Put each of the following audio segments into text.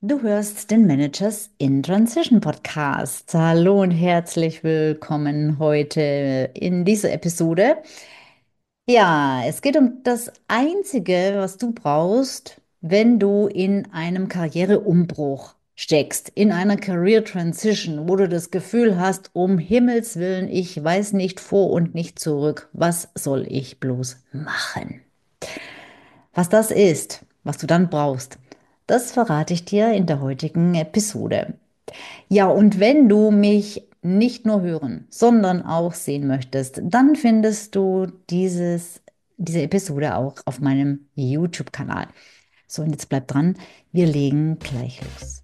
Du hörst den Managers in Transition Podcast. Hallo und herzlich willkommen heute in dieser Episode. Ja, es geht um das Einzige, was du brauchst, wenn du in einem Karriereumbruch steckst, in einer Career Transition, wo du das Gefühl hast, um Himmels Willen, ich weiß nicht vor und nicht zurück, was soll ich bloß machen? Was das ist, was du dann brauchst, das verrate ich dir in der heutigen Episode. Ja, und wenn du mich nicht nur hören, sondern auch sehen möchtest, dann findest du diese Episode auch auf meinem YouTube-Kanal. So, und jetzt bleib dran, wir legen gleich los.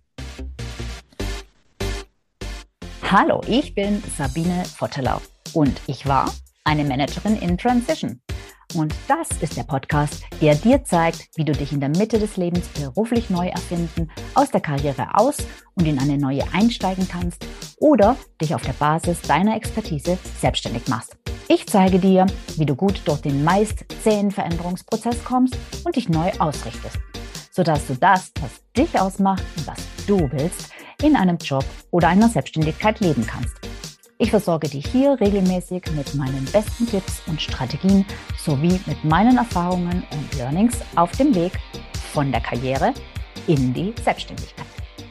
Hallo, ich bin Sabine Votteler und ich war eine Managerin in Transition. Und das ist der Podcast, der dir zeigt, wie du dich in der Mitte des Lebens beruflich neu erfinden, aus der Karriere aus und in eine neue einsteigen kannst oder dich auf der Basis deiner Expertise selbstständig machst. Ich zeige dir, wie du gut durch den meist zähen Veränderungsprozess kommst und dich neu ausrichtest, sodass du das, was dich ausmacht und was du willst, in einem Job oder einer Selbstständigkeit leben kannst. Ich versorge dich hier regelmäßig mit meinen besten Tipps und Strategien sowie mit meinen Erfahrungen und Learnings auf dem Weg von der Karriere in die Selbstständigkeit.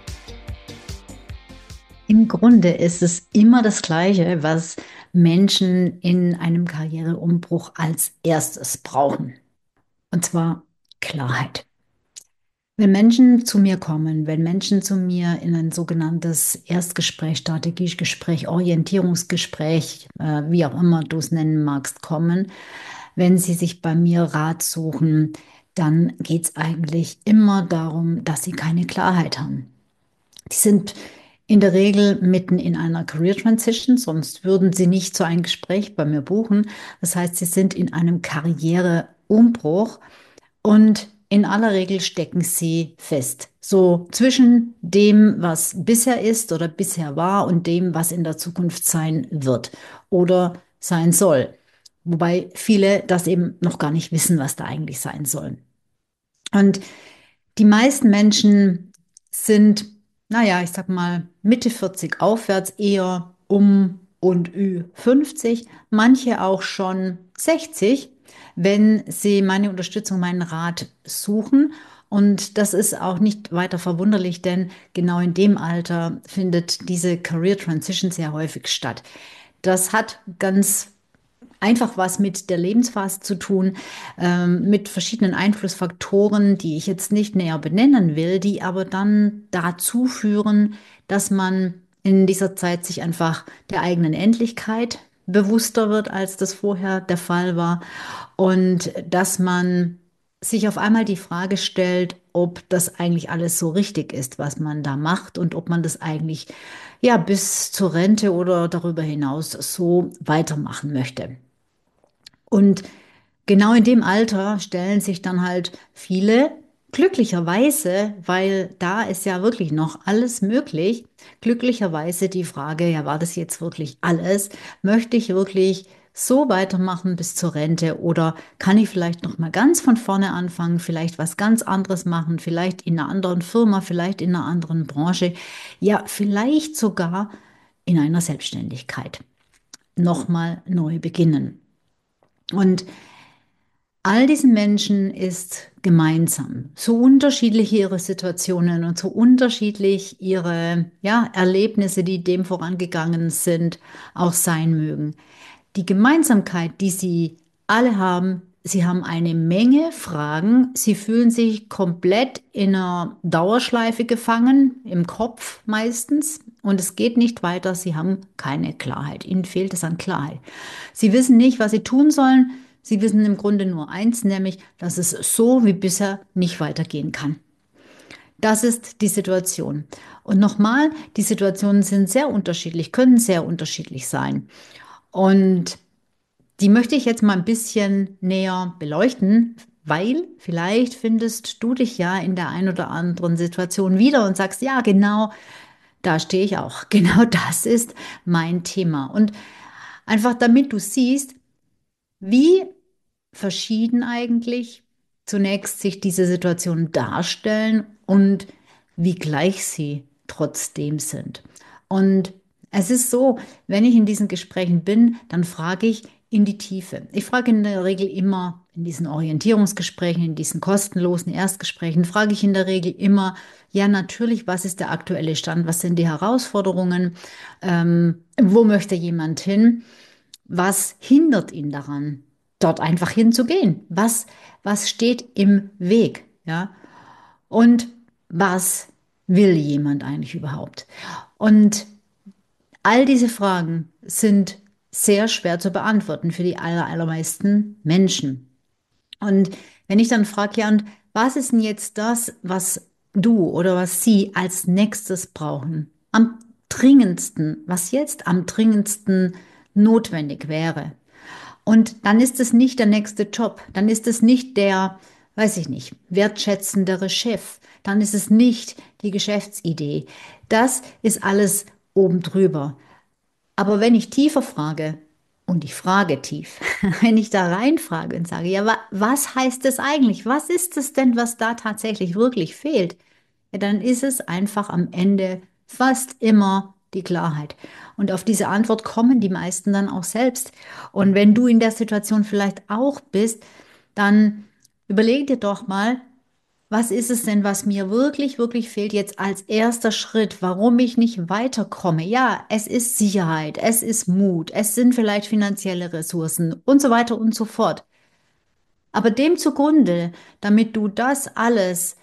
Im Grunde ist es immer das Gleiche, was Menschen in einem Karriereumbruch als erstes brauchen. Und zwar Klarheit. Wenn Menschen zu mir kommen, wenn Menschen zu mir in ein sogenanntes Erstgespräch, Strategiegespräch, Orientierungsgespräch, wie auch immer du es nennen magst, kommen, wenn sie sich bei mir Rat suchen, dann geht es eigentlich immer darum, dass sie keine Klarheit haben. Die sind in der Regel mitten in einer Career Transition, sonst würden sie nicht so ein Gespräch bei mir buchen. Das heißt, sie sind in einem Karriereumbruch und in aller Regel stecken sie fest. So zwischen dem, was bisher ist oder bisher war und dem, was in der Zukunft sein wird oder sein soll. Wobei viele das eben noch gar nicht wissen, was da eigentlich sein soll. Und die meisten Menschen sind, naja, ich sag mal, Mitte 40 aufwärts, eher um und Ü50, manche auch schon 60, wenn sie meine Unterstützung, meinen Rat suchen. Und das ist auch nicht weiter verwunderlich, denn genau in dem Alter findet diese Career Transition sehr häufig statt. Das hat ganz einfach was mit der Lebensphase zu tun, mit verschiedenen Einflussfaktoren, die ich jetzt nicht näher benennen will, die aber dann dazu führen, dass man in dieser Zeit sich einfach der eigenen Endlichkeit bewusster wird, als das vorher der Fall war, und dass man sich auf einmal die Frage stellt, ob das eigentlich alles so richtig ist, was man da macht und ob man das eigentlich ja bis zur Rente oder darüber hinaus so weitermachen möchte. Und genau in dem Alter stellen sich dann halt viele, glücklicherweise, weil da ist ja wirklich noch alles möglich, glücklicherweise die Frage, ja, war das jetzt wirklich alles? Möchte ich wirklich so weitermachen bis zur Rente oder kann ich vielleicht noch mal ganz von vorne anfangen, vielleicht was ganz anderes machen, vielleicht in einer anderen Firma, vielleicht in einer anderen Branche, ja, vielleicht sogar in einer Selbstständigkeit noch mal neu beginnen. Und all diesen Menschen ist gemeinsam, so unterschiedlich ihre Situationen und so unterschiedlich ihre ja, Erlebnisse, die dem vorangegangen sind, auch sein mögen. Die Gemeinsamkeit, die sie alle haben, sie haben eine Menge Fragen, sie fühlen sich komplett in einer Dauerschleife gefangen, im Kopf meistens, und es geht nicht weiter, sie haben keine Klarheit, ihnen fehlt es an Klarheit. Sie wissen nicht, was sie tun sollen. Sie wissen im Grunde nur eins, nämlich, dass es so wie bisher nicht weitergehen kann. Das ist die Situation. Und nochmal, die Situationen sind sehr unterschiedlich, können sehr unterschiedlich sein. Und die möchte ich jetzt mal ein bisschen näher beleuchten, weil vielleicht findest du dich ja in der einen oder anderen Situation wieder und sagst, ja, genau, da stehe ich auch. Genau das ist mein Thema. Und einfach damit du siehst, wie verschieden eigentlich zunächst sich diese Situationen darstellen und wie gleich sie trotzdem sind. Und es ist so, wenn ich in diesen Gesprächen bin, dann frage ich in die Tiefe. Ich frage in der Regel immer in diesen Orientierungsgesprächen, in diesen kostenlosen Erstgesprächen, frage ich in der Regel immer, ja, natürlich, was ist der aktuelle Stand? Was sind die Herausforderungen? Wo möchte jemand hin? Was hindert ihn daran, dort einfach hinzugehen? Was steht im Weg? Ja? Und was will jemand eigentlich überhaupt? Und all diese Fragen sind sehr schwer zu beantworten für die allermeisten Menschen. Und wenn ich dann frage, ja, und was ist denn jetzt das, was du oder was sie als nächstes brauchen? Am dringendsten, was jetzt am dringendsten notwendig wäre. Und dann ist es nicht der nächste Job, dann ist es nicht der, weiß ich nicht, wertschätzendere Chef, dann ist es nicht die Geschäftsidee. Das ist alles oben drüber. Aber wenn ich tiefer frage, und ich frage tief, wenn ich da reinfrage und sage, ja, was heißt das eigentlich? Was ist es denn, was da tatsächlich wirklich fehlt? Ja, dann ist es einfach am Ende fast immer die Klarheit. Und auf diese Antwort kommen die meisten dann auch selbst. Und wenn du in der Situation vielleicht auch bist, dann überleg dir doch mal, was ist es denn, was mir wirklich, wirklich fehlt jetzt als erster Schritt, warum ich nicht weiterkomme? Ja, es ist Sicherheit, es ist Mut, es sind vielleicht finanzielle Ressourcen und so weiter und so fort. Aber dem zugrunde, damit du das alles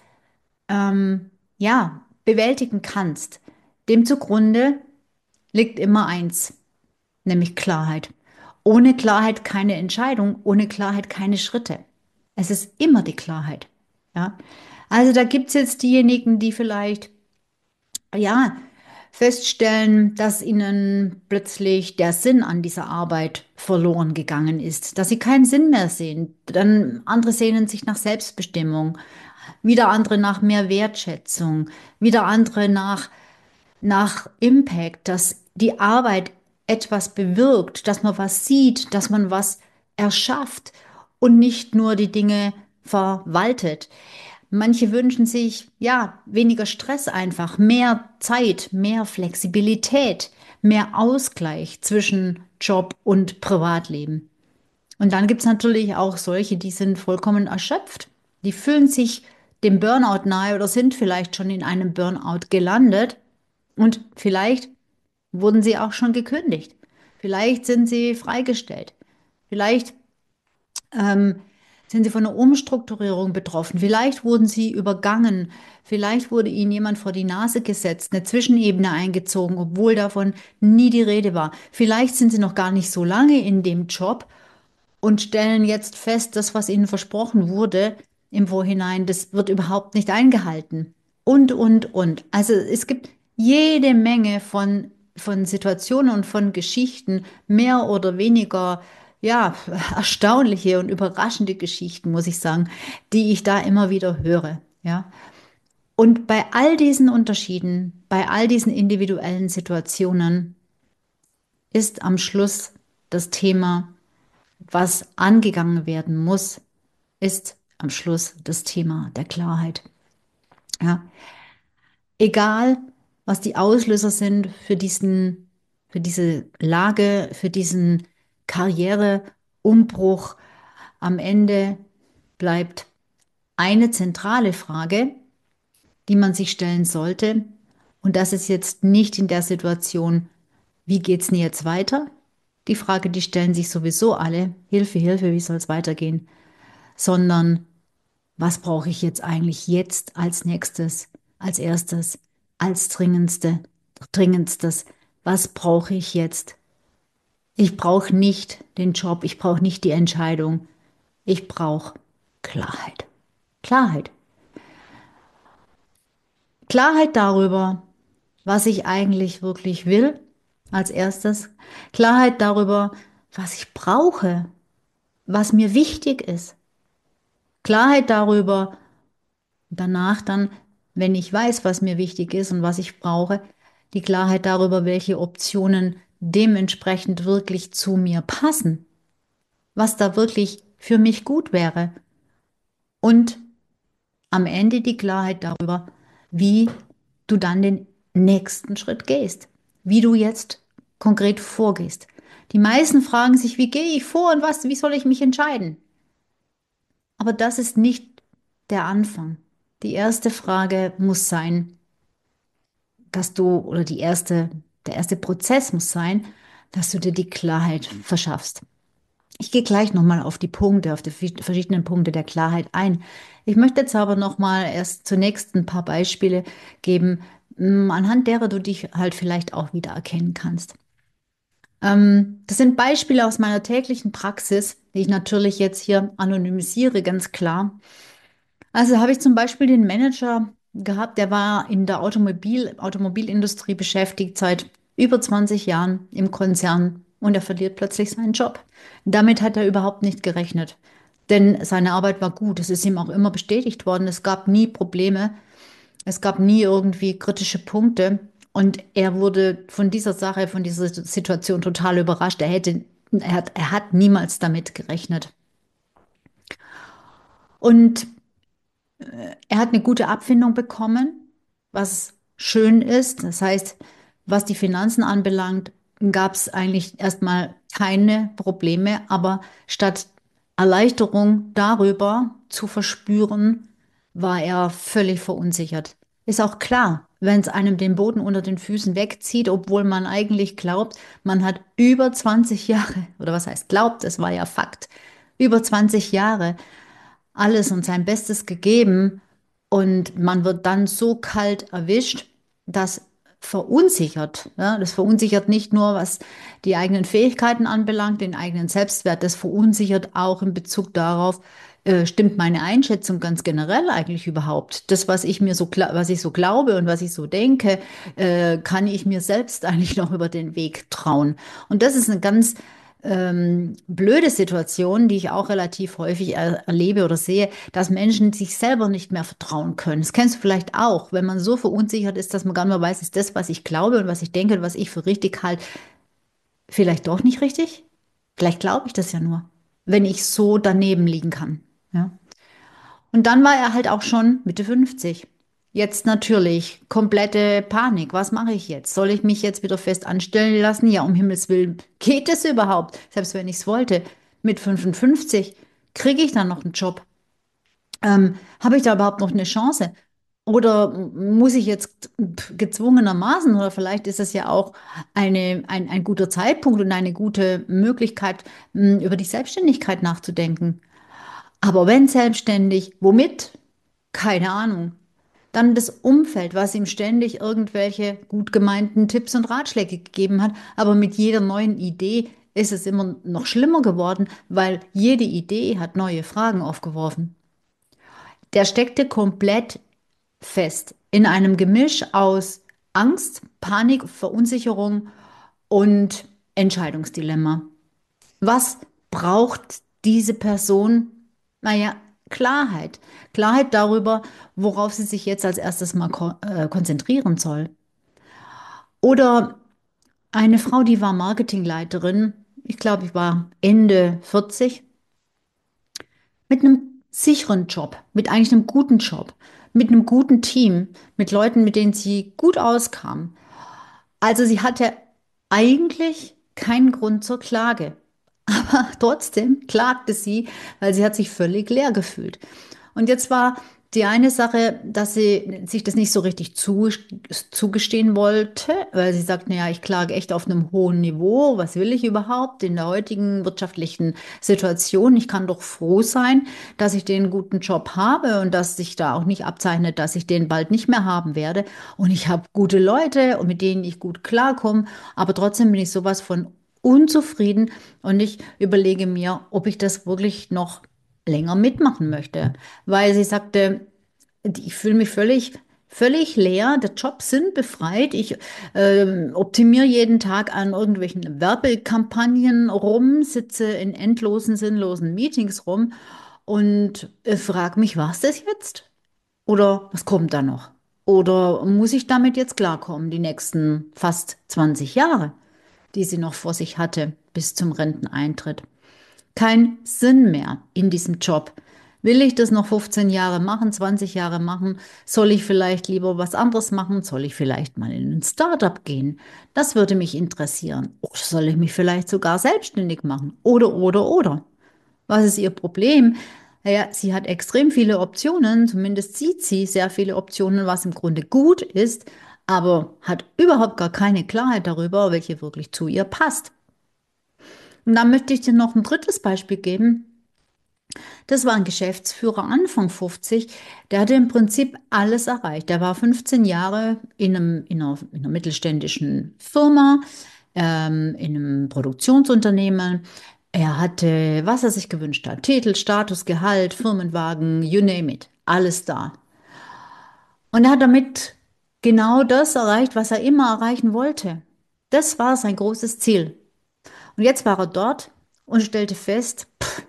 ja, bewältigen kannst, dem zugrunde liegt immer eins, nämlich Klarheit. Ohne Klarheit keine Entscheidung, ohne Klarheit keine Schritte. Es ist immer die Klarheit. Ja? Also da gibt es jetzt diejenigen, die vielleicht ja, feststellen, dass ihnen plötzlich der Sinn an dieser Arbeit verloren gegangen ist, dass sie keinen Sinn mehr sehen. Dann andere sehnen sich nach Selbstbestimmung, wieder andere nach mehr Wertschätzung, wieder andere nach Impact, dass die Arbeit etwas bewirkt, dass man was sieht, dass man was erschafft und nicht nur die Dinge verwaltet. Manche wünschen sich, ja, weniger Stress einfach, mehr Zeit, mehr Flexibilität, mehr Ausgleich zwischen Job und Privatleben. Und dann gibt es natürlich auch solche, die sind vollkommen erschöpft. Die fühlen sich dem Burnout nahe oder sind vielleicht schon in einem Burnout gelandet und vielleicht wurden sie auch schon gekündigt. Vielleicht sind sie freigestellt. Vielleicht sind sie von einer Umstrukturierung betroffen. Vielleicht wurden sie übergangen. Vielleicht wurde ihnen jemand vor die Nase gesetzt, eine Zwischenebene eingezogen, obwohl davon nie die Rede war. Vielleicht sind sie noch gar nicht so lange in dem Job und stellen jetzt fest, das, was ihnen versprochen wurde im Vorhinein, das wird überhaupt nicht eingehalten. Und. Also es gibt jede Menge von Situationen und von Geschichten, mehr oder weniger, ja, erstaunliche und überraschende Geschichten, muss ich sagen, die ich da immer wieder höre, ja. Und bei all diesen Unterschieden, bei all diesen individuellen Situationen ist am Schluss das Thema, was angegangen werden muss, ist am Schluss das Thema der Klarheit. Ja. Egal, was die Auslöser sind für diese Lage, für diesen Karriereumbruch, am Ende bleibt eine zentrale Frage, die man sich stellen sollte. Und das ist jetzt nicht in der Situation, wie geht's denn jetzt weiter? Die Frage, die stellen sich sowieso alle. Hilfe, Hilfe, wie soll es weitergehen? Sondern was brauche ich jetzt eigentlich jetzt als nächstes, als erstes, als dringendstes? Was brauche ich jetzt? Ich brauche nicht den Job, ich brauche nicht die Entscheidung. Ich brauche Klarheit. Klarheit. Klarheit darüber, was ich eigentlich wirklich will, als erstes. Klarheit darüber, was ich brauche, was mir wichtig ist. Klarheit darüber, danach dann, wenn ich weiß, was mir wichtig ist und was ich brauche, die Klarheit darüber, welche Optionen dementsprechend wirklich zu mir passen, was da wirklich für mich gut wäre. Und am Ende die Klarheit darüber, wie du dann den nächsten Schritt gehst, wie du jetzt konkret vorgehst. Die meisten fragen sich, wie gehe ich vor und wie soll ich mich entscheiden? Aber das ist nicht der Anfang. Die erste Frage muss sein, oder der erste Prozess muss sein, dass du dir die Klarheit verschaffst. Ich gehe gleich nochmal auf die Punkte, auf die verschiedenen Punkte der Klarheit ein. Ich möchte jetzt aber nochmal erst zunächst ein paar Beispiele geben, anhand derer du dich halt vielleicht auch wieder erkennen kannst. Das sind Beispiele aus meiner täglichen Praxis, die ich natürlich jetzt hier anonymisiere, ganz klar. Also habe ich zum Beispiel den Manager gehabt, der war in der Automobilindustrie beschäftigt seit über 20 Jahren im Konzern und er verliert plötzlich seinen Job. Damit hat er überhaupt nicht gerechnet, denn seine Arbeit war gut. Es ist ihm auch immer bestätigt worden. Es gab nie Probleme, es gab nie irgendwie kritische Punkte und er wurde von dieser Sache, von dieser Situation total überrascht. Er hat niemals damit gerechnet. Und er hat eine gute Abfindung bekommen, was schön ist. Das heißt, was die Finanzen anbelangt, gab es eigentlich erstmal keine Probleme, aber statt Erleichterung darüber zu verspüren, war er völlig verunsichert. Ist auch klar, wenn es einem den Boden unter den Füßen wegzieht, obwohl man eigentlich glaubt, man hat über 20 Jahre, oder was heißt glaubt, es war ja Fakt, über 20 Jahre alles und sein Bestes gegeben und man wird dann so kalt erwischt, das verunsichert. Ja? Das verunsichert nicht nur, was die eigenen Fähigkeiten anbelangt, den eigenen Selbstwert, das verunsichert auch in Bezug darauf, stimmt meine Einschätzung ganz generell eigentlich überhaupt? Das, was ich so glaube und was ich so denke, kann ich mir selbst eigentlich noch über den Weg trauen? Und das ist eine ganz blöde Situation, die ich auch relativ häufig erlebe oder sehe, dass Menschen sich selber nicht mehr vertrauen können. Das kennst du vielleicht auch, wenn man so verunsichert ist, dass man gar nicht mehr weiß, ist das, was ich glaube und was ich denke und was ich für richtig halte, vielleicht doch nicht richtig? Vielleicht glaube ich das ja nur, wenn ich so daneben liegen kann. Ja? Und dann war er halt auch schon Mitte 50. Jetzt natürlich komplette Panik. Was mache ich jetzt? Soll ich mich jetzt wieder fest anstellen lassen? Ja, um Himmels Willen, geht es überhaupt? Selbst wenn ich es wollte, mit 55 kriege ich dann noch einen Job. Habe ich da überhaupt noch eine Chance? Oder muss ich jetzt gezwungenermaßen, oder vielleicht ist es ja auch ein guter Zeitpunkt und eine gute Möglichkeit, über die Selbstständigkeit nachzudenken. Aber wenn selbstständig, womit? Keine Ahnung. Dann das Umfeld, was ihm ständig irgendwelche gut gemeinten Tipps und Ratschläge gegeben hat. Aber mit jeder neuen Idee ist es immer noch schlimmer geworden, weil jede Idee hat neue Fragen aufgeworfen. Der steckte komplett fest in einem Gemisch aus Angst, Panik, Verunsicherung und Entscheidungsdilemma. Was braucht diese Person? Naja, Klarheit. Klarheit darüber, worauf sie sich jetzt als erstes mal konzentrieren soll. Oder eine Frau, die war Marketingleiterin, ich glaube, ich war Ende 40, mit einem sicheren Job, mit eigentlich einem guten Job, mit einem guten Team, mit Leuten, mit denen sie gut auskam. Also sie hatte eigentlich keinen Grund zur Klage. Aber trotzdem klagte sie, weil sie hat sich völlig leer gefühlt. Und jetzt war die eine Sache, dass sie sich das nicht so richtig zugestehen wollte, weil sie sagt, naja, ich klage echt auf einem hohen Niveau. Was will ich überhaupt in der heutigen wirtschaftlichen Situation? Ich kann doch froh sein, dass ich den guten Job habe und dass sich da auch nicht abzeichnet, dass ich den bald nicht mehr haben werde. Und ich habe gute Leute und mit denen ich gut klarkomme, aber trotzdem bin ich sowas von unzufrieden und ich überlege mir, ob ich das wirklich noch länger mitmachen möchte, weil sie sagte, ich fühle mich völlig leer, der Job sind befreit, ich optimiere jeden Tag an irgendwelchen Werbekampagnen rum, sitze in endlosen, sinnlosen Meetings rum und frage mich, was das jetzt? Oder was kommt da noch? Oder muss ich damit jetzt klarkommen, die nächsten fast 20 Jahre, die sie noch vor sich hatte, bis zum Renteneintritt? Kein Sinn mehr in diesem Job. Will ich das noch 15 Jahre machen, 20 Jahre machen? Soll ich vielleicht lieber was anderes machen? Soll ich vielleicht mal in ein Startup gehen? Das würde mich interessieren. Oder soll ich mich vielleicht sogar selbstständig machen? Oder. Was ist ihr Problem? Naja, sie hat extrem viele Optionen, zumindest sieht sie sehr viele Optionen, was im Grunde gut ist, aber hat überhaupt gar keine Klarheit darüber, welche wirklich zu ihr passt. Und dann möchte ich dir noch ein drittes Beispiel geben. Das war ein Geschäftsführer Anfang 50, der hatte im Prinzip alles erreicht. Der war 15 Jahre in einer mittelständischen Firma, in einem Produktionsunternehmen. Er hatte, was er sich gewünscht hat, Titel, Status, Gehalt, Firmenwagen, you name it, alles da. Und er hat damit genau das erreicht, was er immer erreichen wollte. Das war sein großes Ziel. Und jetzt war er dort und stellte fest,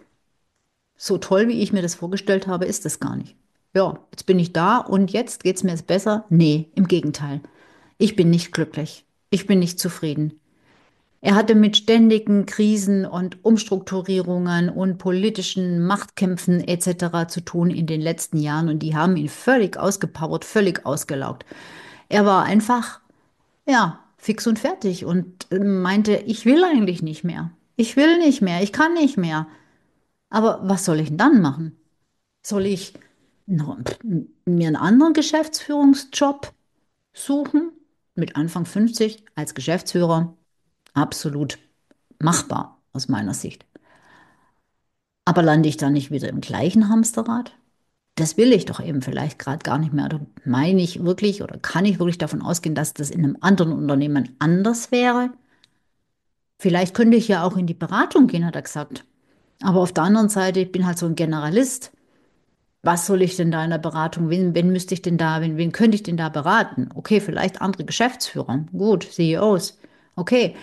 so toll, wie ich mir das vorgestellt habe, ist es gar nicht. Ja, jetzt bin ich da und jetzt geht es mir jetzt besser? Nee, im Gegenteil. Ich bin nicht glücklich. Ich bin nicht zufrieden. Er hatte mit ständigen Krisen und Umstrukturierungen und politischen Machtkämpfen etc. zu tun in den letzten Jahren und die haben ihn völlig ausgepowert, völlig ausgelaugt. Er war einfach, ja, fix und fertig und meinte, ich will eigentlich nicht mehr. Ich will nicht mehr, ich kann nicht mehr. Aber was soll ich denn dann machen? Soll ich noch, mir einen anderen Geschäftsführungsjob suchen? Mit Anfang 50 als Geschäftsführer? Absolut machbar aus meiner Sicht. Aber lande ich dann nicht wieder im gleichen Hamsterrad? Das will ich doch eben vielleicht gerade gar nicht mehr. Oder meine ich wirklich oder kann ich wirklich davon ausgehen, dass das in einem anderen Unternehmen anders wäre? Vielleicht könnte ich ja auch in die Beratung gehen, hat er gesagt. Aber auf der anderen Seite, ich bin halt so ein Generalist. Was soll ich denn da in der Beratung? Wen müsste ich denn da, wen könnte ich denn da beraten? Okay, vielleicht andere Geschäftsführer. Gut, CEOs. Okay.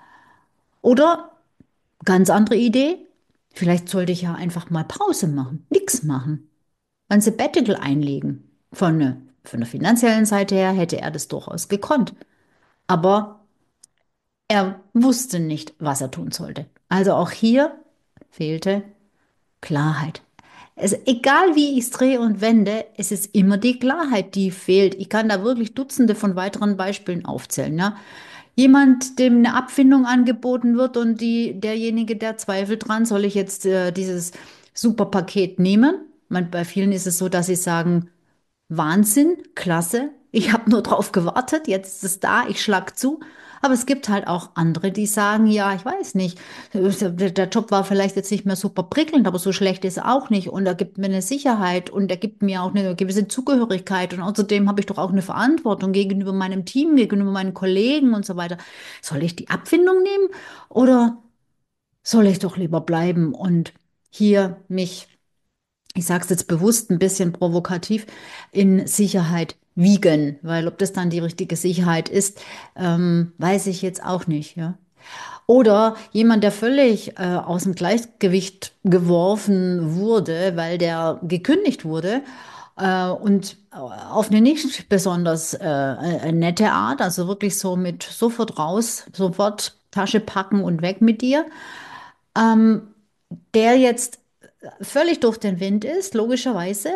Oder ganz andere Idee. Vielleicht sollte ich ja einfach mal Pause machen. Nichts machen. Ein Sabbatical einlegen. Von der finanziellen Seite her hätte er das durchaus gekonnt. Aber er wusste nicht, was er tun sollte. Also auch hier fehlte Klarheit. Also egal wie ich es drehe und wende, es ist immer die Klarheit, die fehlt. Ich kann da wirklich Dutzende von weiteren Beispielen aufzählen. Ja? Jemand, dem eine Abfindung angeboten wird und derjenige, der zweifelt dran, soll ich jetzt dieses Superpaket nehmen? Bei vielen ist es so, dass sie sagen, Wahnsinn, klasse. Ich habe nur drauf gewartet, jetzt ist es da, ich schlag zu. Aber es gibt halt auch andere, die sagen, ja, ich weiß nicht, der Job war vielleicht jetzt nicht mehr super prickelnd, aber so schlecht ist er auch nicht. Und er gibt mir eine Sicherheit und er gibt mir auch eine gewisse Zugehörigkeit. Und außerdem habe ich doch auch eine Verantwortung gegenüber meinem Team, gegenüber meinen Kollegen und so weiter. Soll ich die Abfindung nehmen oder soll ich doch lieber bleiben und hier mich, ich sage es jetzt bewusst ein bisschen provokativ, in Sicherheit wiegen, weil ob das dann die richtige Sicherheit ist, weiß ich jetzt auch nicht, ja. Oder jemand, der völlig aus dem Gleichgewicht geworfen wurde, weil der gekündigt wurde und auf eine nicht besonders nette Art, also wirklich so mit sofort raus, sofort Tasche packen und weg mit dir, ähm, der jetzt völlig durch den Wind ist, logischerweise.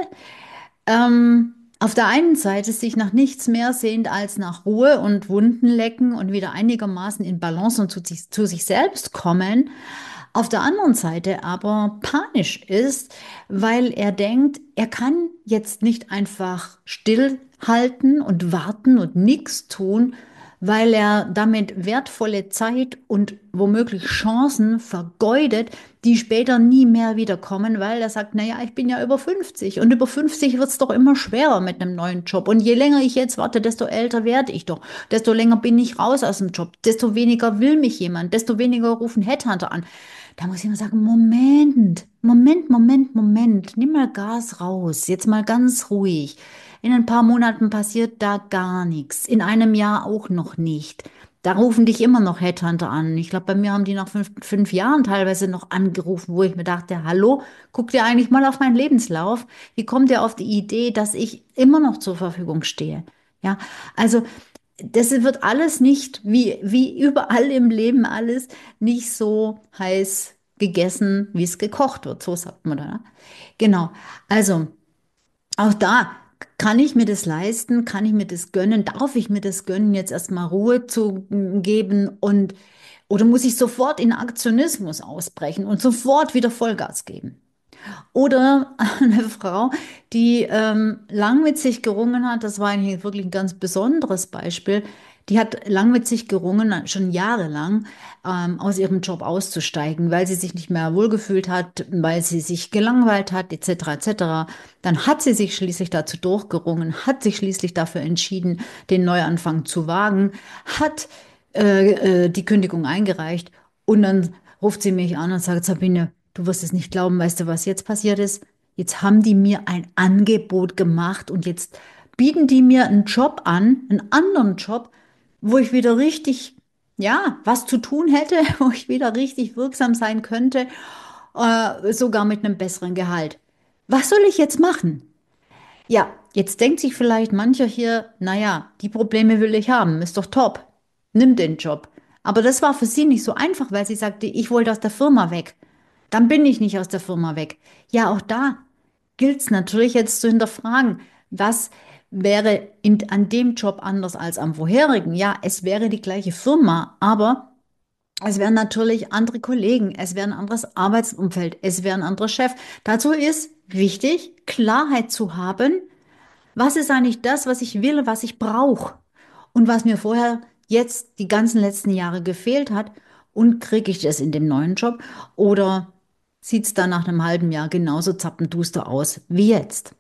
Auf der einen Seite sich nach nichts mehr sehnt als nach Ruhe und Wunden lecken und wieder einigermaßen in Balance und zu sich selbst kommen. Auf der anderen Seite aber panisch ist, weil er denkt, er kann jetzt nicht einfach stillhalten und warten und nichts tun, weil er damit wertvolle Zeit und womöglich Chancen vergeudet, die später nie mehr wiederkommen, weil er sagt, naja, ich bin ja über 50 und über 50 wird es doch immer schwerer mit einem neuen Job. Und je länger ich jetzt warte, desto älter werde ich doch, desto länger bin ich raus aus dem Job, desto weniger will mich jemand, desto weniger rufen Headhunter an. Da muss ich immer sagen, Moment, nimm mal Gas raus, jetzt mal ganz ruhig. In ein paar Monaten passiert da gar nichts, in einem Jahr auch noch nicht. Da rufen dich immer noch Headhunter an. Ich glaube, bei mir haben die nach 5 Jahren teilweise noch angerufen, wo ich mir dachte, hallo, guck dir eigentlich mal auf meinen Lebenslauf. Wie kommt ihr auf die Idee, dass ich immer noch zur Verfügung stehe? Ja, also das wird alles nicht, wie überall im Leben alles, nicht so heiß gegessen, wie es gekocht wird. So sagt man da. Ne? Genau. Also auch da kann ich mir das leisten, kann ich mir das gönnen, darf ich mir das gönnen, jetzt erstmal Ruhe zu geben und oder muss ich sofort in Aktionismus ausbrechen und sofort wieder Vollgas geben? Oder eine Frau, die lang mit sich gerungen hat, das war eigentlich wirklich ein ganz besonderes Beispiel, die hat lang mit sich gerungen, schon jahrelang, aus ihrem Job auszusteigen, weil sie sich nicht mehr wohlgefühlt hat, weil sie sich gelangweilt hat, etc., etc. Dann hat sie sich schließlich dazu durchgerungen, hat sich schließlich dafür entschieden, den Neuanfang zu wagen, hat die Kündigung eingereicht und dann ruft sie mich an und sagt, Sabine, du wirst es nicht glauben, weißt du, was jetzt passiert ist? Jetzt haben die mir ein Angebot gemacht und jetzt bieten die mir einen Job an, einen anderen Job, wo ich wieder richtig, ja, was zu tun hätte, wo ich wieder richtig wirksam sein könnte, sogar mit einem besseren Gehalt. Was soll ich jetzt machen? Ja, jetzt denkt sich vielleicht mancher hier, naja, die Probleme will ich haben, ist doch top, nimm den Job. Aber das war für sie nicht so einfach, weil sie sagte, ich wollte aus der Firma weg. Dann bin ich nicht aus der Firma weg. Ja, auch da gilt es natürlich jetzt zu hinterfragen, was wäre an dem Job anders als am vorherigen? Ja, es wäre die gleiche Firma, aber es wären natürlich andere Kollegen, es wäre ein anderes Arbeitsumfeld, es wäre ein anderer Chef. Dazu ist wichtig, Klarheit zu haben, was ist eigentlich das, was ich will, was ich brauche und was mir vorher jetzt die ganzen letzten Jahre gefehlt hat und kriege ich das in dem neuen Job oder sieht es dann nach einem halben Jahr genauso zappenduster aus wie jetzt?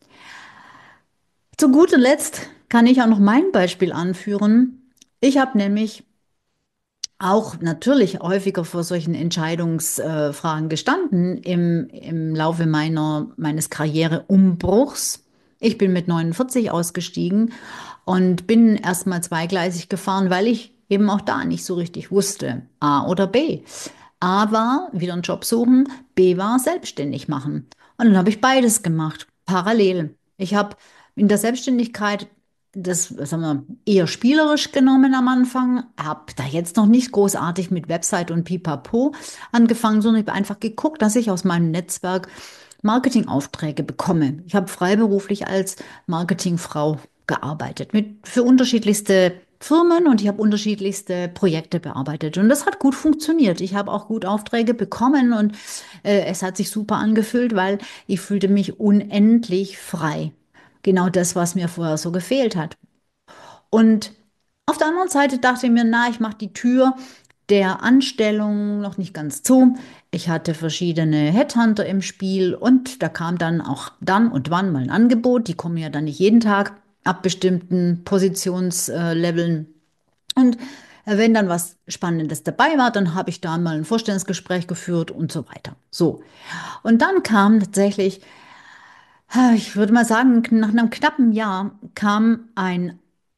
Zu guter Letzt kann ich auch noch mein Beispiel anführen. Ich habe nämlich auch natürlich häufiger vor solchen Entscheidungsfragen gestanden im Laufe meines Karriereumbruchs. Ich bin mit 49 ausgestiegen und bin erstmal zweigleisig gefahren, weil ich eben auch da nicht so richtig wusste, A oder B. A war wieder einen Job suchen, B war selbstständig machen. Und dann habe ich beides gemacht, parallel. Ich habe in der Selbstständigkeit das, sagen wir, eher spielerisch genommen am Anfang, habe da jetzt noch nicht großartig mit Website und Pipapo angefangen, sondern ich habe einfach geguckt, dass ich aus meinem Netzwerk Marketingaufträge bekomme. Ich habe freiberuflich als Marketingfrau gearbeitet für unterschiedlichste Firmen und ich habe unterschiedlichste Projekte bearbeitet und das hat gut funktioniert. Ich habe auch gut Aufträge bekommen und es hat sich super angefühlt, weil ich fühlte mich unendlich frei. Genau das, was mir vorher so gefehlt hat. Und auf der anderen Seite dachte ich mir, na, ich mache die Tür der Anstellung noch nicht ganz zu. Ich hatte verschiedene Headhunter im Spiel und da kam dann auch dann und wann mal ein Angebot. Die kommen ja dann nicht jeden Tag ab bestimmten Positionsleveln. Und wenn dann was Spannendes dabei war, dann habe ich da mal ein Vorstellungsgespräch geführt und so weiter. So. Und dann kam tatsächlich, ich würde mal sagen, nach einem knappen Jahr kam ein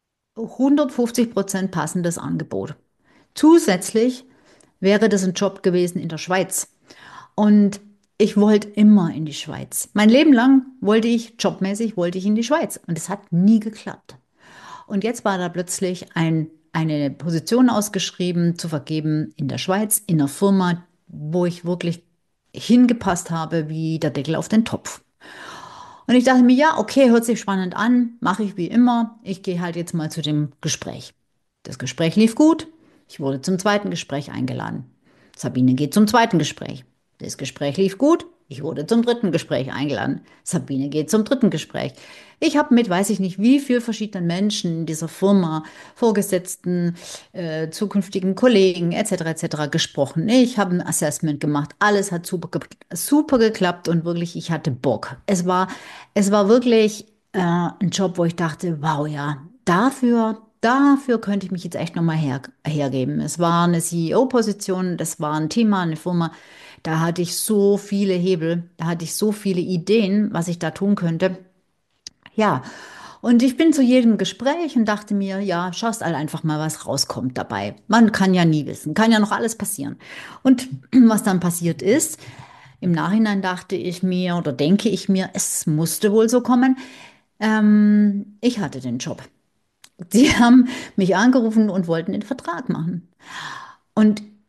150% passendes Angebot. Zusätzlich wäre das ein Job gewesen in der Schweiz. Und ich wollte immer in die Schweiz. Mein Leben lang jobmäßig wollte ich in die Schweiz. Und es hat nie geklappt. Und jetzt war da plötzlich eine Position ausgeschrieben, zu vergeben in der Schweiz, in einer Firma, wo ich wirklich hingepasst habe wie der Deckel auf den Topf. Und ich dachte mir, ja, okay, hört sich spannend an, mache ich wie immer. Ich gehe halt jetzt mal zu dem Gespräch. Das Gespräch lief gut. Ich wurde zum zweiten Gespräch eingeladen. Sabine geht zum zweiten Gespräch. Das Gespräch lief gut. Ich wurde zum dritten Gespräch eingeladen. Sabine geht zum dritten Gespräch. Ich habe mit, weiß ich nicht, wie viel verschiedenen Menschen in dieser Firma, Vorgesetzten, zukünftigen Kollegen etc. etc. gesprochen. Ich habe ein Assessment gemacht. Alles hat super geklappt und wirklich, ich hatte Bock. Es war wirklich ein Job, wo ich dachte, wow, ja, dafür könnte ich mich jetzt echt nochmal hergeben. Es war eine CEO-Position, das war ein Thema, eine Firma. Da hatte ich so viele Hebel, da hatte ich so viele Ideen, was ich da tun könnte. Ja, und ich bin zu jedem Gespräch und dachte mir, ja, schaust halt einfach mal, was rauskommt dabei. Man kann ja nie wissen, kann ja noch alles passieren. Und was dann passiert ist, im Nachhinein dachte ich mir oder denke ich mir, es musste wohl so kommen. Ich hatte den Job. Sie haben mich angerufen und wollten den Vertrag machen. Und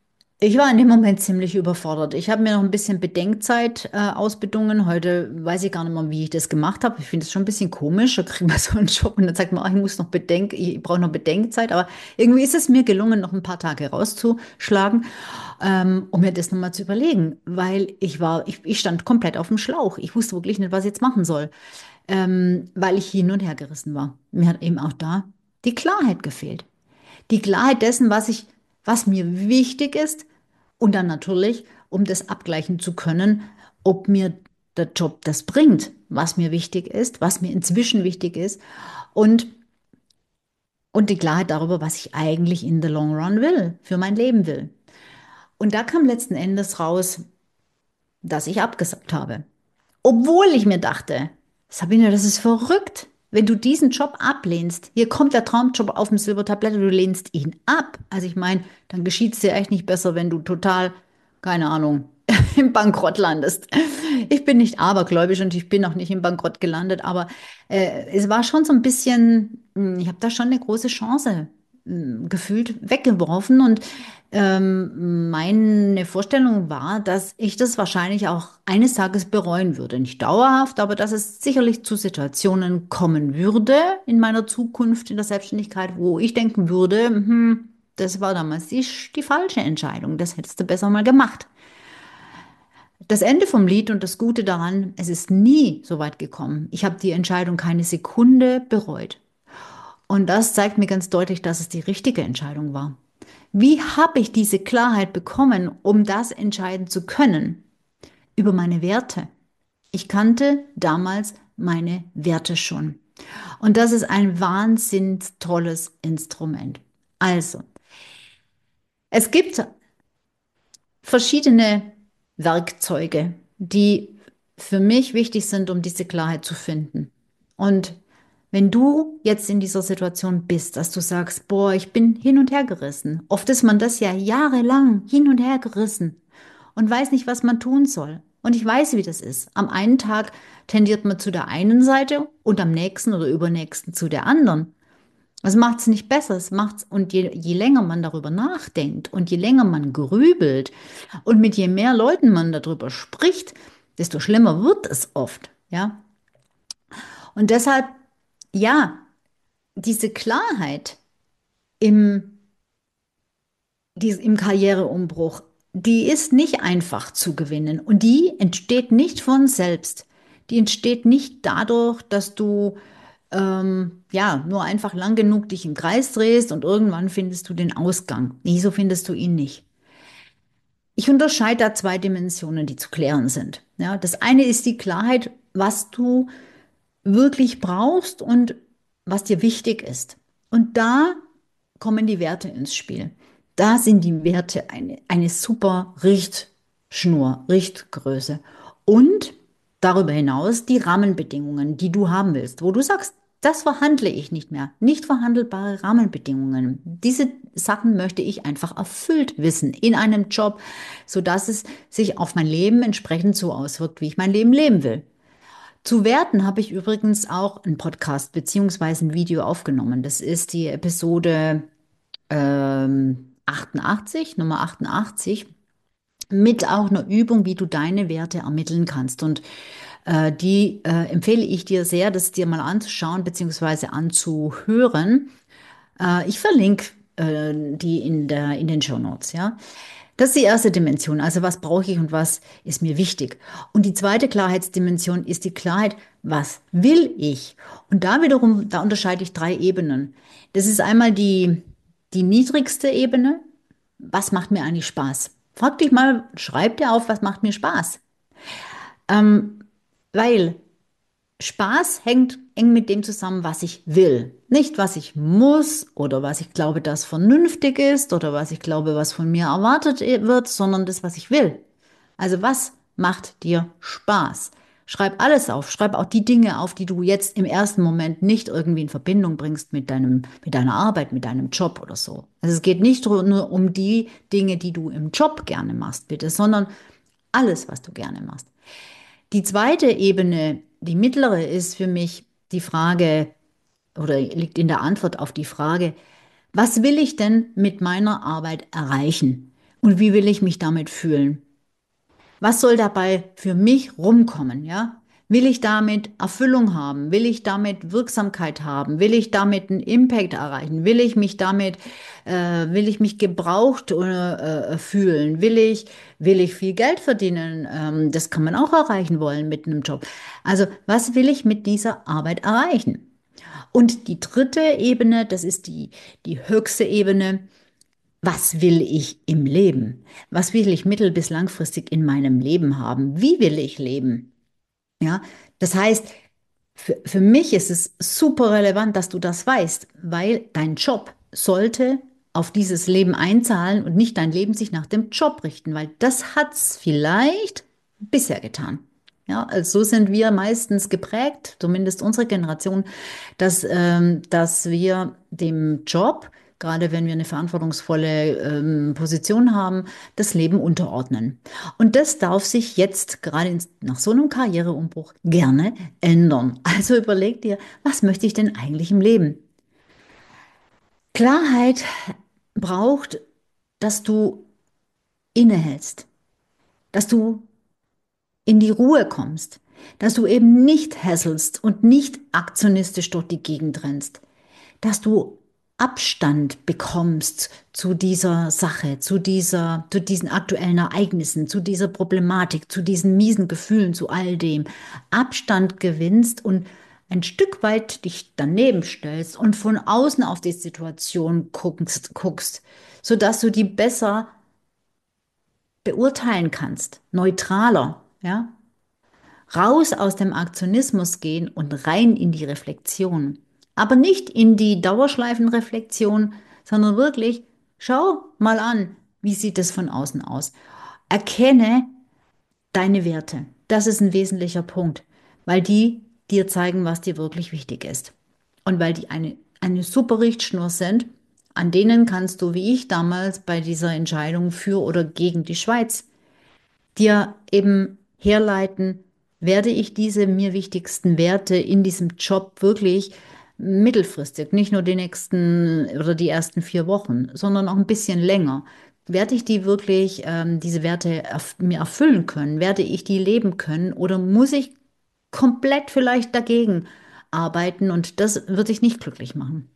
Ich war in dem Moment ziemlich überfordert. Ich habe mir noch ein bisschen Bedenkzeit ausbedungen. Heute weiß ich gar nicht mehr, wie ich das gemacht habe. Ich finde es schon ein bisschen komisch. Da kriegt man so einen Job und dann sagt man, ach, ich brauche noch Bedenkzeit. Aber irgendwie ist es mir gelungen, noch ein paar Tage rauszuschlagen, um mir das nochmal zu überlegen. Weil ich stand komplett auf dem Schlauch. Ich wusste wirklich nicht, was ich jetzt machen soll, weil ich hin und her gerissen war. Mir hat eben auch da die Klarheit gefehlt. Die Klarheit dessen, was mir wichtig ist und dann natürlich, um das abgleichen zu können, ob mir der Job das bringt, was mir wichtig ist, was mir inzwischen wichtig ist und, und die Klarheit darüber, was ich eigentlich in the long run will, für mein Leben will. Und da kam letzten Endes raus, dass ich abgesagt habe. Obwohl ich mir dachte, Sabine, das ist verrückt. Wenn du diesen Job ablehnst, hier kommt der Traumjob auf dem Silbertablett und du lehnst ihn ab. Also ich meine, dann geschieht es dir echt nicht besser, wenn du total, keine Ahnung, im Bankrott landest. Ich bin nicht abergläubisch und ich bin auch nicht im Bankrott gelandet, aber es war schon so ein bisschen, ich habe da schon eine große Chance gefühlt weggeworfen und meine Vorstellung war, dass ich das wahrscheinlich auch eines Tages bereuen würde. Nicht dauerhaft, aber dass es sicherlich zu Situationen kommen würde in meiner Zukunft in der Selbstständigkeit, wo ich denken würde, das war damals die falsche Entscheidung, das hättest du besser mal gemacht. Das Ende vom Lied und das Gute daran, es ist nie so weit gekommen. Ich habe die Entscheidung keine Sekunde bereut. Und das zeigt mir ganz deutlich, dass es die richtige Entscheidung war. Wie habe ich diese Klarheit bekommen, um das entscheiden zu können? Über meine Werte. Ich kannte damals meine Werte schon. Und das ist ein wahnsinnig tolles Instrument. Also, es gibt verschiedene Werkzeuge, die für mich wichtig sind, um diese Klarheit zu finden. Und wenn du jetzt in dieser Situation bist, dass du sagst, boah, ich bin hin und her gerissen. Oft ist man das ja jahrelang hin und her gerissen und weiß nicht, was man tun soll. Und ich weiß, wie das ist. Am einen Tag tendiert man zu der einen Seite und am nächsten oder übernächsten zu der anderen. Das macht es nicht besser. Und je länger man darüber nachdenkt und je länger man grübelt und mit je mehr Leuten man darüber spricht, desto schlimmer wird es oft. Ja. Und deshalb, ja, diese Klarheit im, im Karriereumbruch, die ist nicht einfach zu gewinnen und die entsteht nicht von selbst. Die entsteht nicht dadurch, dass du ja nur einfach lang genug dich im Kreis drehst und irgendwann findest du den Ausgang. Nee, so findest du ihn nicht. Ich unterscheide da zwei Dimensionen, die zu klären sind. Ja, das eine ist die Klarheit, was du wirklich brauchst und was dir wichtig ist. Und da kommen die Werte ins Spiel. Da sind die Werte eine super Richtschnur, Richtgröße. Und darüber hinaus die Rahmenbedingungen, die du haben willst, wo du sagst, das verhandle ich nicht mehr. Nicht verhandelbare Rahmenbedingungen. Diese Sachen möchte ich einfach erfüllt wissen in einem Job, sodass es sich auf mein Leben entsprechend so auswirkt, wie ich mein Leben leben will. Zu Werten habe ich übrigens auch einen Podcast beziehungsweise ein Video aufgenommen. Das ist die Episode 88, Nummer 88, mit auch einer Übung, wie du deine Werte ermitteln kannst. Und die empfehle ich dir sehr, das dir mal anzuschauen beziehungsweise anzuhören. Ich verlinke die in den Shownotes, ja. Das ist die erste Dimension. Also was brauche ich und was ist mir wichtig? Und die zweite Klarheitsdimension ist die Klarheit, was will ich? Und da wiederum, da unterscheide ich drei Ebenen. Das ist einmal die niedrigste Ebene. Was macht mir eigentlich Spaß? Frag dich mal, schreib dir auf, was macht mir Spaß? Weil Spaß hängt eng mit dem zusammen, was ich will. Nicht, was ich muss oder was ich glaube, das vernünftig ist oder was ich glaube, was von mir erwartet wird, sondern das, was ich will. Also was macht dir Spaß? Schreib alles auf. Schreib auch die Dinge auf, die du jetzt im ersten Moment nicht irgendwie in Verbindung bringst mit deiner Arbeit, mit deinem Job oder so. Also es geht nicht nur um die Dinge, die du im Job gerne machst, bitte, sondern alles, was du gerne machst. Die zweite Ebene, die mittlere, ist für mich die Frage oder liegt in der Antwort auf die Frage, was will ich denn mit meiner Arbeit erreichen? Und wie will ich mich damit fühlen? Was soll dabei für mich rumkommen, ja? Will ich damit Erfüllung haben? Will ich damit Wirksamkeit haben? Will ich damit einen Impact erreichen? Will ich mich gebraucht fühlen? Will ich viel Geld verdienen? Das kann man auch erreichen wollen mit einem Job. Also, was will ich mit dieser Arbeit erreichen? Und die dritte Ebene, das ist die höchste Ebene. Was will ich im Leben? Was will ich mittel- bis langfristig in meinem Leben haben? Wie will ich leben? Ja, das heißt, für mich ist es super relevant, dass du das weißt, weil dein Job sollte auf dieses Leben einzahlen und nicht dein Leben sich nach dem Job richten, weil das hat es vielleicht bisher getan. Ja, also so sind wir meistens geprägt, zumindest unsere Generation, dass wir dem Job, gerade wenn wir eine verantwortungsvolle Position haben, das Leben unterordnen. Und das darf sich jetzt gerade nach so einem Karriereumbruch gerne ändern. Also überleg dir, was möchte ich denn eigentlich im Leben? Klarheit braucht, dass du innehältst, dass du in die Ruhe kommst, dass du eben nicht hässelst und nicht aktionistisch durch die Gegend rennst, dass du Abstand bekommst zu dieser Sache, zu diesen aktuellen Ereignissen, zu dieser Problematik, zu diesen miesen Gefühlen, zu all dem. Abstand gewinnst und ein Stück weit dich daneben stellst und von außen auf die Situation guckst, sodass du die besser beurteilen kannst, neutraler, ja? Raus aus dem Aktionismus gehen und rein in die Reflexion. Aber nicht in die Dauerschleifenreflexion, sondern wirklich, schau mal an, wie sieht es von außen aus. Erkenne deine Werte. Das ist ein wesentlicher Punkt, weil die dir zeigen, was dir wirklich wichtig ist. Und weil die eine super Richtschnur sind, an denen kannst du, wie ich damals bei dieser Entscheidung für oder gegen die Schweiz, dir eben herleiten, werde ich diese mir wichtigsten Werte in diesem Job wirklich mittelfristig, nicht nur die nächsten oder die ersten 4 Wochen, sondern auch ein bisschen länger. Werde ich die wirklich, diese Werte mir erfüllen können? Werde ich die leben können? Oder muss ich komplett vielleicht dagegen arbeiten und das wird dich nicht glücklich machen?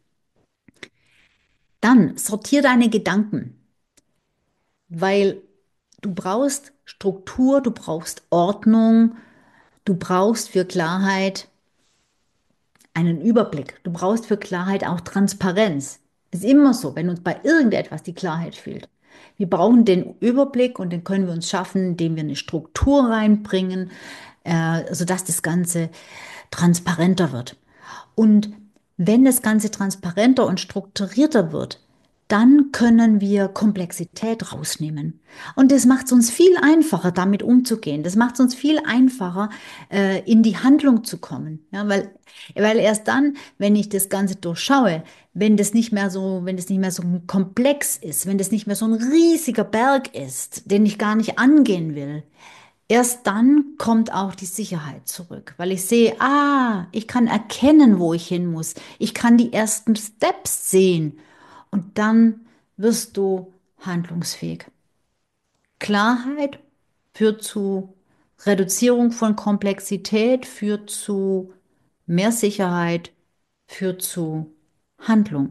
Dann sortier deine Gedanken, weil du brauchst Struktur, du brauchst Ordnung, du brauchst für Klarheit einen Überblick. Du brauchst für Klarheit auch Transparenz. Ist immer so, wenn uns bei irgendetwas die Klarheit fehlt. Wir brauchen den Überblick und den können wir uns schaffen, indem wir eine Struktur reinbringen, sodass das Ganze transparenter wird. Und wenn das Ganze transparenter und strukturierter wird, dann können wir Komplexität rausnehmen. Und das macht es uns viel einfacher, damit umzugehen. Das macht es uns viel einfacher, in die Handlung zu kommen. Ja, weil erst dann, wenn ich das Ganze durchschaue, wenn das nicht mehr so komplex ist, wenn das nicht mehr so ein riesiger Berg ist, den ich gar nicht angehen will, erst dann kommt auch die Sicherheit zurück, weil ich sehe, ich kann erkennen, wo ich hin muss. Ich kann die ersten Steps sehen und dann wirst du handlungsfähig. Klarheit führt zu Reduzierung von Komplexität, führt zu mehr Sicherheit, führt zu Handlung.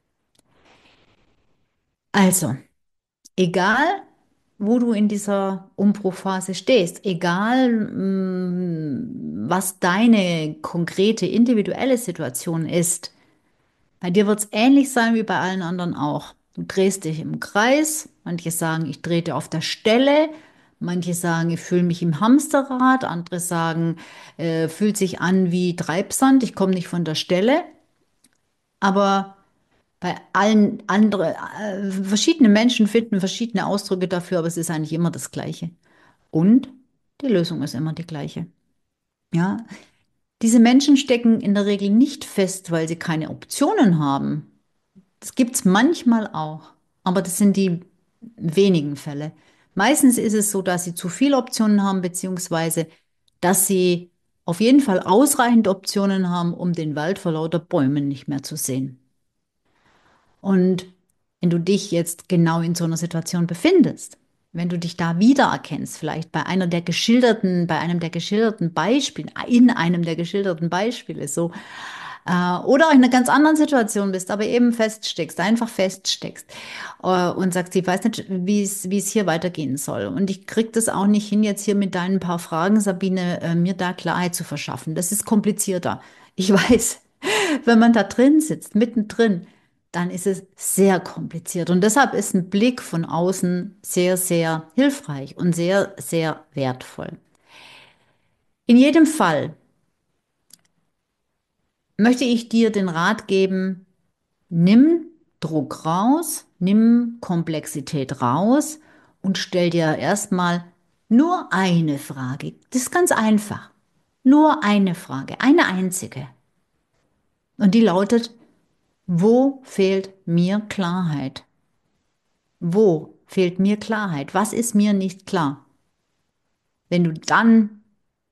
Also, egal, wo du in dieser Umbruchphase stehst, egal, was deine konkrete individuelle Situation ist, bei dir wird es ähnlich sein wie bei allen anderen auch. Du drehst dich im Kreis, manche sagen, ich trete auf der Stelle, manche sagen, ich fühle mich im Hamsterrad, andere sagen, fühlt sich an wie Treibsand, ich komme nicht von der Stelle, aber bei allen anderen, verschiedene Menschen finden verschiedene Ausdrücke dafür, aber es ist eigentlich immer das Gleiche. Und die Lösung ist immer die gleiche. Ja, diese Menschen stecken in der Regel nicht fest, weil sie keine Optionen haben. Das gibt es manchmal auch, aber das sind die wenigen Fälle. Meistens ist es so, dass sie zu viele Optionen haben, beziehungsweise dass sie auf jeden Fall ausreichend Optionen haben, um den Wald vor lauter Bäumen nicht mehr zu sehen. Und wenn du dich jetzt genau in so einer Situation befindest, wenn du dich da wiedererkennst, vielleicht bei einem der geschilderten Beispiele, in einem der geschilderten Beispiele, so, oder auch in einer ganz anderen Situation bist, aber eben feststeckst, einfach feststeckst und sagst, ich weiß nicht, wie es hier weitergehen soll. Und ich krieg das auch nicht hin, jetzt hier mit deinen paar Fragen, Sabine, mir da Klarheit zu verschaffen. Das ist komplizierter. Ich weiß, wenn man da drin sitzt, mittendrin, dann ist es sehr kompliziert. Und deshalb ist ein Blick von außen sehr, sehr hilfreich und sehr, sehr wertvoll. In jedem Fall möchte ich dir den Rat geben, nimm Druck raus, nimm Komplexität raus und stell dir erstmal nur eine Frage. Das ist ganz einfach. Nur eine Frage, eine einzige. Und die lautet, wo fehlt mir Klarheit? Wo fehlt mir Klarheit? Was ist mir nicht klar? Wenn du dann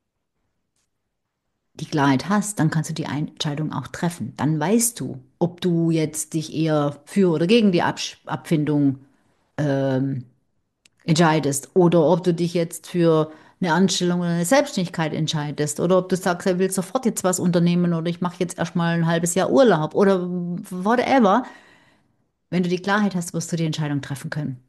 die Klarheit hast, dann kannst du die Entscheidung auch treffen. Dann weißt du, ob du jetzt dich eher für oder gegen die Abfindung entscheidest oder ob du dich jetzt für eine Anstellung oder eine Selbstständigkeit entscheidest oder ob du sagst, er will sofort jetzt was unternehmen oder ich mache jetzt erstmal ein halbes Jahr Urlaub oder whatever. Wenn du die Klarheit hast, wirst du die Entscheidung treffen können.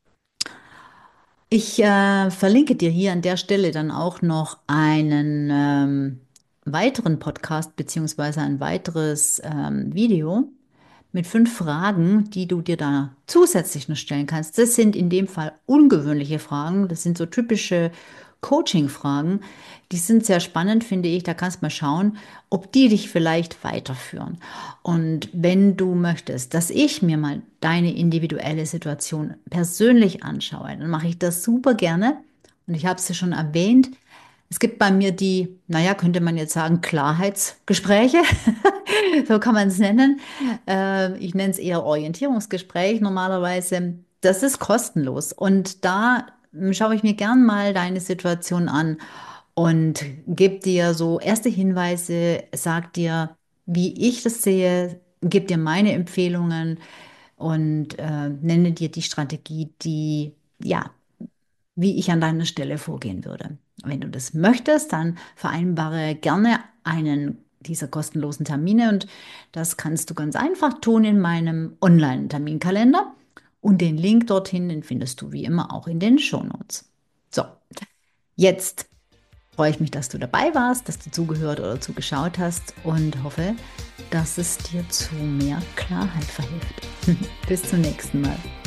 Ich verlinke dir hier an der Stelle dann auch noch einen weiteren Podcast beziehungsweise ein weiteres Video mit 5 Fragen, die du dir da zusätzlich noch stellen kannst. Das sind in dem Fall ungewöhnliche Fragen. Das sind so typische Coaching-Fragen. Die sind sehr spannend, finde ich. Da kannst du mal schauen, ob die dich vielleicht weiterführen. Und wenn du möchtest, dass ich mir mal deine individuelle Situation persönlich anschaue, dann mache ich das super gerne. Und ich habe es ja schon erwähnt. Es gibt bei mir die, naja, könnte man jetzt sagen, Klarheitsgespräche. So kann man es nennen. Ich nenne es eher Orientierungsgespräch normalerweise. Das ist kostenlos. Und da schaue ich mir gern mal deine Situation an und gebe dir so erste Hinweise, sag dir, wie ich das sehe, gebe dir meine Empfehlungen und nenne dir die Strategie, die, ja, wie ich an deiner Stelle vorgehen würde. Wenn du das möchtest, dann vereinbare gerne einen dieser kostenlosen Termine und das kannst du ganz einfach tun in meinem Online-Terminkalender und den Link dorthin, den findest du wie immer auch in den Shownotes. So, jetzt freue ich mich, dass du dabei warst, dass du zugehört oder zugeschaut hast und hoffe, dass es dir zu mehr Klarheit verhilft. Bis zum nächsten Mal.